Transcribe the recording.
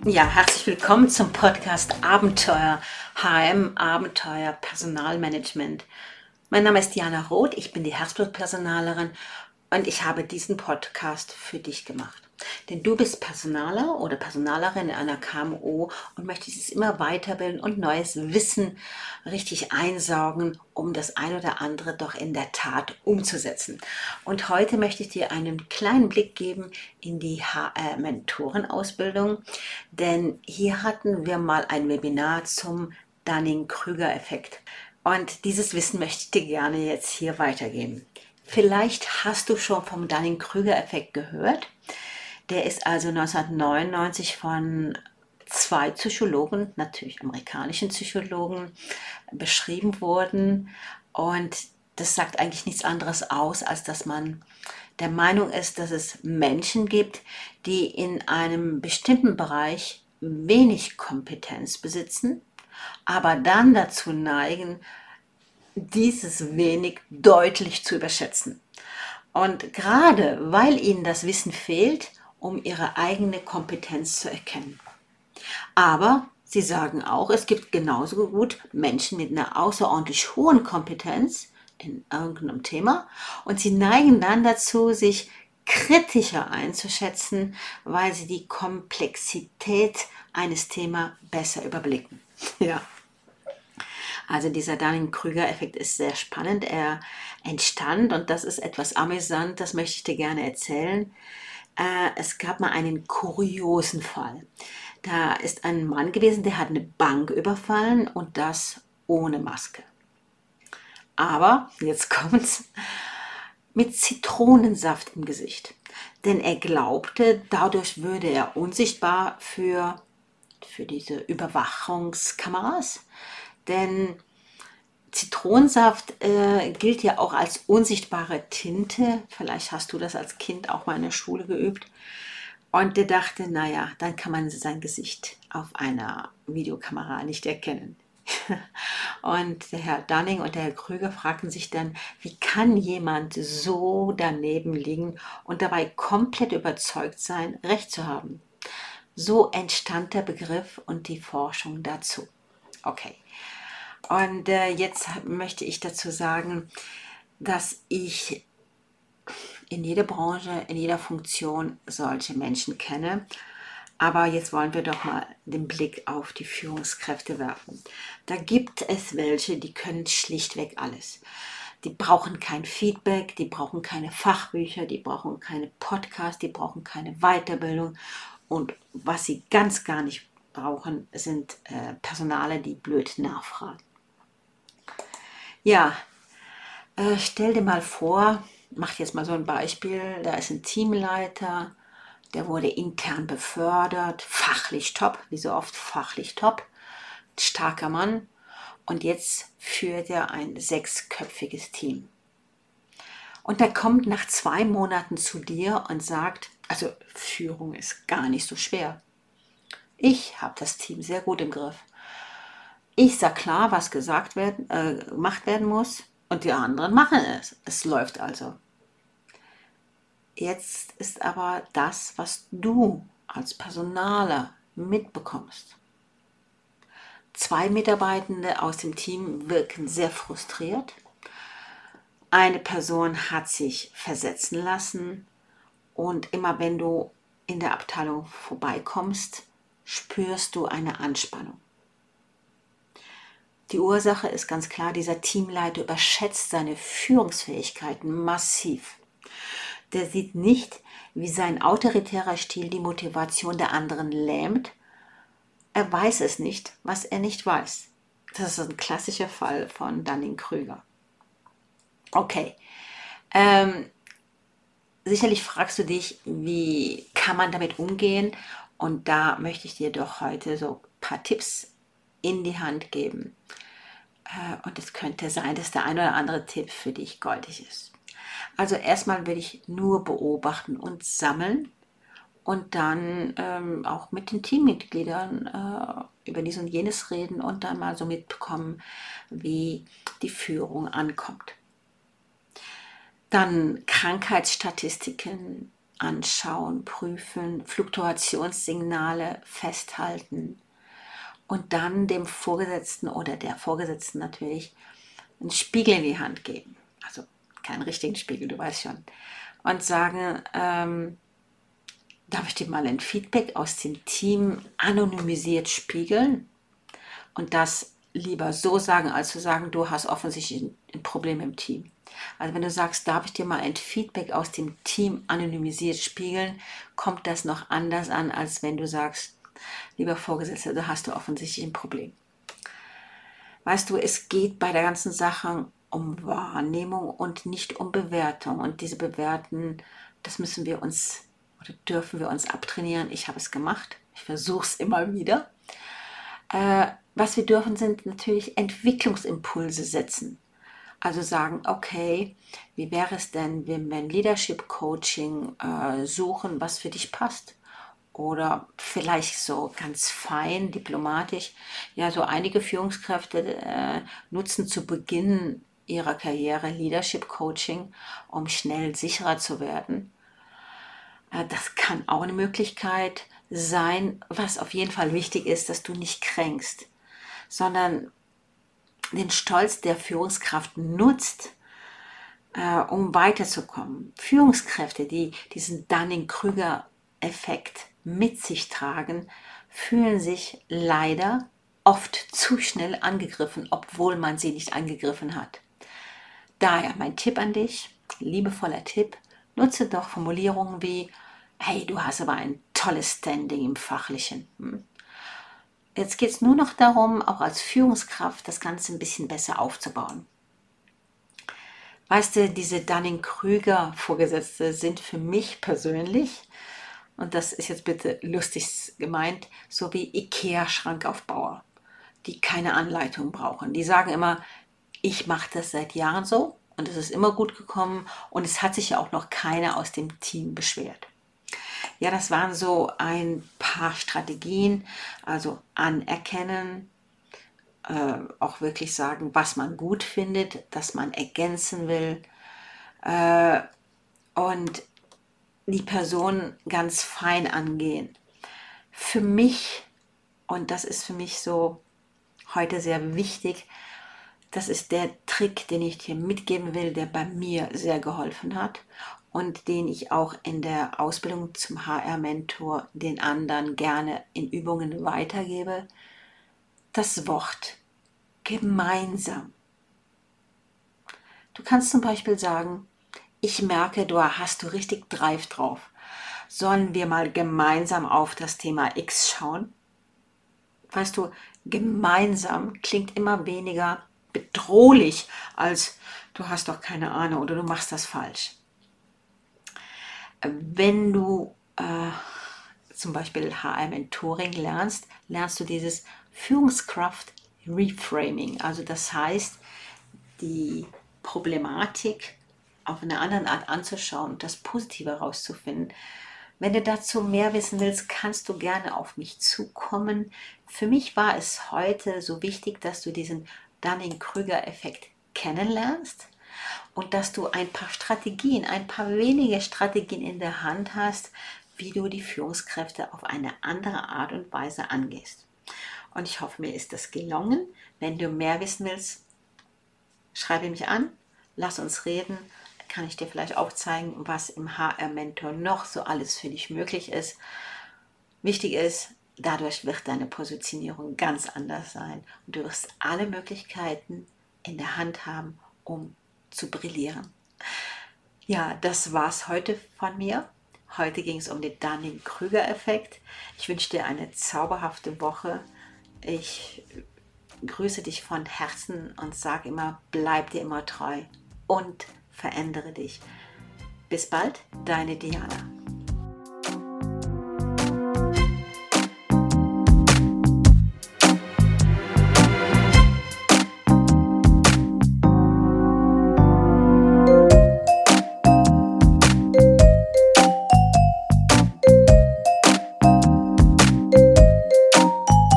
Ja, herzlich willkommen zum Podcast Abenteuer HM, Abenteuer Personalmanagement. Mein Name ist Diana Roth, ich bin die Herzblutpersonalerin und ich habe diesen Podcast für dich gemacht. Denn du bist Personaler oder Personalerin in einer KMU und möchtest es immer weiterbilden und neues Wissen richtig einsaugen, um das ein oder andere doch in der Tat umzusetzen. Und heute möchte ich dir einen kleinen Blick geben in die HR-Mentorenausbildung, denn hier hatten wir mal ein Webinar zum Dunning-Kruger-Effekt. Und dieses Wissen möchte ich dir gerne jetzt hier weitergeben. Vielleicht hast du schon vom Dunning-Kruger-Effekt gehört. Der ist also 1999 von zwei Psychologen, natürlich amerikanischen Psychologen, beschrieben worden. Und das sagt eigentlich nichts anderes aus, als dass man der Meinung ist, dass es Menschen gibt, die in einem bestimmten Bereich wenig Kompetenz besitzen, aber dann dazu neigen, dieses wenig deutlich zu überschätzen. Und gerade weil ihnen das Wissen fehlt, um ihre eigene Kompetenz zu erkennen. Aber sie sagen auch, es gibt genauso gut Menschen mit einer außerordentlich hohen Kompetenz in irgendeinem Thema und sie neigen dann dazu, sich kritischer einzuschätzen, weil sie die Komplexität eines Themas besser überblicken. Ja. Also dieser Dunning-Kruger-Effekt ist sehr spannend. Er entstand und das ist etwas amüsant, das möchte ich dir gerne erzählen. Es gab mal einen kuriosen Fall. Da ist ein Mann gewesen, der hat eine Bank überfallen und das ohne Maske. Aber, jetzt kommt's, mit Zitronensaft im Gesicht. Denn er glaubte, dadurch würde er unsichtbar für diese Überwachungskameras. Denn Zitronensaft gilt ja auch als unsichtbare Tinte. Vielleicht hast du das als Kind auch mal in der Schule geübt. Und der dachte, naja, dann kann man sein Gesicht auf einer Videokamera nicht erkennen. Und der Herr Dunning und der Herr Krüger fragten sich dann, wie kann jemand so daneben liegen und dabei komplett überzeugt sein, Recht zu haben? So entstand der Begriff und die Forschung dazu. Okay. Und jetzt möchte ich dazu sagen, dass ich in jeder Branche, in jeder Funktion solche Menschen kenne. Aber jetzt wollen wir doch mal den Blick auf die Führungskräfte werfen. Da gibt es welche, die können schlichtweg alles. Die brauchen kein Feedback, die brauchen keine Fachbücher, die brauchen keine Podcasts, die brauchen keine Weiterbildung. Und was sie ganz gar nicht brauchen, sind Personale, die blöd nachfragen. Ja, stell dir mal vor, mach jetzt mal so ein Beispiel, da ist ein Teamleiter, der wurde intern befördert, fachlich top, wie so oft fachlich top, starker Mann und jetzt führt er ein 6-köpfiges Team. Und der kommt nach 2 Monaten zu dir und sagt, also Führung ist gar nicht so schwer. Ich habe das Team sehr gut im Griff. Ich sage klar, was gemacht werden muss und die anderen machen es. Es läuft also. Jetzt ist aber das, was du als Personaler mitbekommst. 2 Mitarbeitende aus dem Team wirken sehr frustriert. Eine Person hat sich versetzen lassen und immer wenn du in der Abteilung vorbeikommst, spürst du eine Anspannung. Die Ursache ist ganz klar, dieser Teamleiter überschätzt seine Führungsfähigkeiten massiv. Der sieht nicht, wie sein autoritärer Stil die Motivation der anderen lähmt. Er weiß es nicht, was er nicht weiß. Das ist ein klassischer Fall von Dunning-Kruger. Okay, sicherlich fragst du dich, wie kann man damit umgehen? Und da möchte ich dir doch heute so ein paar Tipps in die Hand geben. Und es könnte sein, dass der ein oder andere Tipp für dich goldig ist. Also erstmal will ich nur beobachten und sammeln und dann auch mit den Teammitgliedern über dies und jenes reden und dann mal so mitbekommen, wie die Führung ankommt. Dann Krankheitsstatistiken anschauen, prüfen, Fluktuationssignale festhalten und dann dem Vorgesetzten oder der Vorgesetzten natürlich einen Spiegel in die Hand geben. Also keinen richtigen Spiegel, du weißt schon. Und sagen, darf ich dir mal ein Feedback aus dem Team anonymisiert spiegeln? Und das lieber so sagen, als zu sagen, du hast offensichtlich ein Problem im Team. Also wenn du sagst, darf ich dir mal ein Feedback aus dem Team anonymisiert spiegeln, kommt das noch anders an, als wenn du sagst, lieber Vorgesetzter, da hast du offensichtlich ein Problem. Weißt du, es geht bei der ganzen Sache um Wahrnehmung und nicht um Bewertung. Und diese Bewerten, das müssen wir uns oder dürfen wir uns abtrainieren. Ich habe es gemacht. Ich versuche es immer wieder. Was wir dürfen, sind natürlich Entwicklungsimpulse setzen. Also sagen, okay, wie wäre es denn, wenn wir ein Leadership Coaching suchen, was für dich passt? Oder vielleicht so ganz fein, diplomatisch. Ja, so einige Führungskräfte nutzen zu Beginn ihrer Karriere Leadership Coaching, um schnell sicherer zu werden. Das kann auch eine Möglichkeit sein. Was auf jeden Fall wichtig ist, dass du nicht kränkst, sondern den Stolz der Führungskraft nutzt, um weiterzukommen. Führungskräfte, die diesen Dunning-Kruger-Effekt mit sich tragen, fühlen sich leider oft zu schnell angegriffen, obwohl man sie nicht angegriffen hat. Daher mein Tipp an dich, liebevoller Tipp, nutze doch Formulierungen wie, hey, du hast aber ein tolles Standing im Fachlichen. Jetzt geht es nur noch darum, auch als Führungskraft das Ganze ein bisschen besser aufzubauen. Weißt du, diese Dunning-Kruger-Vorgesetzte sind für mich persönlich, und das ist jetzt bitte lustig gemeint, so wie IKEA-Schrankaufbauer, die keine Anleitung brauchen. Die sagen immer, ich mache das seit Jahren so und es ist immer gut gekommen und es hat sich ja auch noch keiner aus dem Team beschwert. Ja, das waren so ein paar Strategien, also anerkennen, auch wirklich sagen, was man gut findet, dass man ergänzen will und die Person ganz fein angehen. Für mich, und das ist für mich so heute sehr wichtig, das ist der Trick, den ich dir mitgeben will, der bei mir sehr geholfen hat und den ich auch in der Ausbildung zum HR-Mentor den anderen gerne in Übungen weitergebe. Das Wort gemeinsam. Du kannst zum Beispiel sagen, ich merke, du hast richtig Drive drauf. Sollen wir mal gemeinsam auf das Thema X schauen? Weißt du, gemeinsam klingt immer weniger bedrohlich, als du hast doch keine Ahnung oder du machst das falsch. Wenn du zum Beispiel HR-Mentoring lernst, lernst du dieses Führungskraft-Reframing. Also das heißt, die Problematik auf eine andere Art anzuschauen und das Positive herauszufinden. Wenn du dazu mehr wissen willst, kannst du gerne auf mich zukommen. Für mich war es heute so wichtig, dass du diesen Dunning-Kruger-Effekt kennenlernst und dass du ein paar Strategien, ein paar wenige Strategien in der Hand hast, wie du die Führungskräfte auf eine andere Art und Weise angehst. Und ich hoffe, mir ist das gelungen. Wenn du mehr wissen willst, schreibe mich an, lass uns reden, kann ich dir vielleicht auch zeigen, was im HR-Mentor noch so alles für dich möglich ist. Wichtig ist, dadurch wird deine Positionierung ganz anders sein und du wirst alle Möglichkeiten in der Hand haben, um zu brillieren. Ja, das war's heute von mir. Heute ging es um den Dunning-Kruger-Effekt. Ich wünsche dir eine zauberhafte Woche. Ich grüße dich von Herzen und sage immer, bleib dir immer treu und verändere dich. Bis bald, deine Diana.